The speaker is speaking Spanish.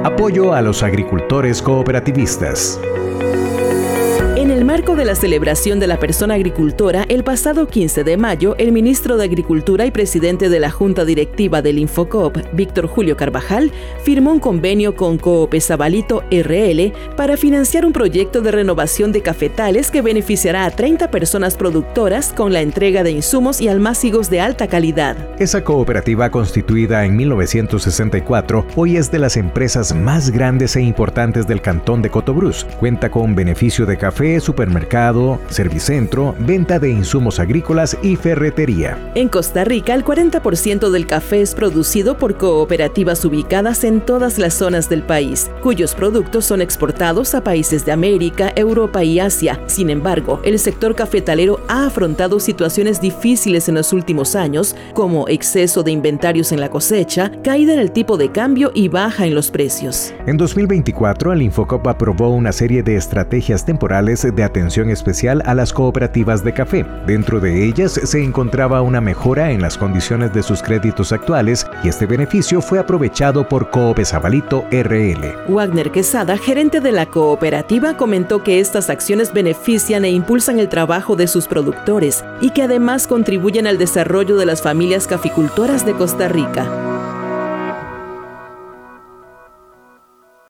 Apoyo a los agricultores cooperativistas. En el marco de la celebración de la persona agricultora, el pasado 15 de mayo, el ministro de Agricultura y presidente de la Junta Directiva del Infocoop, Víctor Julio Carvajal, firmó un convenio con Coop Sabalito RL para financiar un proyecto de renovación de cafetales que beneficiará a 30 personas productoras con la entrega de insumos y almácigos de alta calidad. Esa cooperativa, constituida en 1964, hoy es de las empresas más grandes e importantes del cantón de Cotobruz. Cuenta con beneficio de café, supermercado, servicentro, venta de insumos agrícolas y ferretería. En Costa Rica, el 40% del café es producido por cooperativas ubicadas en todas las zonas del país, cuyos productos son exportados a países de América, Europa y Asia. Sin embargo, el sector cafetalero ha afrontado situaciones difíciles en los últimos años, como exceso de inventarios en la cosecha, caída en el tipo de cambio y baja en los precios. En 2024, el Infocoop aprobó una serie de estrategias temporales de atención especial a las cooperativas de café. Dentro de ellas se encontraba una mejora en las condiciones de sus créditos actuales y este beneficio fue aprovechado por Coop Sabalito RL. Wagner Quesada, gerente de la cooperativa, comentó que estas acciones benefician e impulsan el trabajo de sus productores y que además contribuyen al desarrollo de las familias caficultoras de Costa Rica.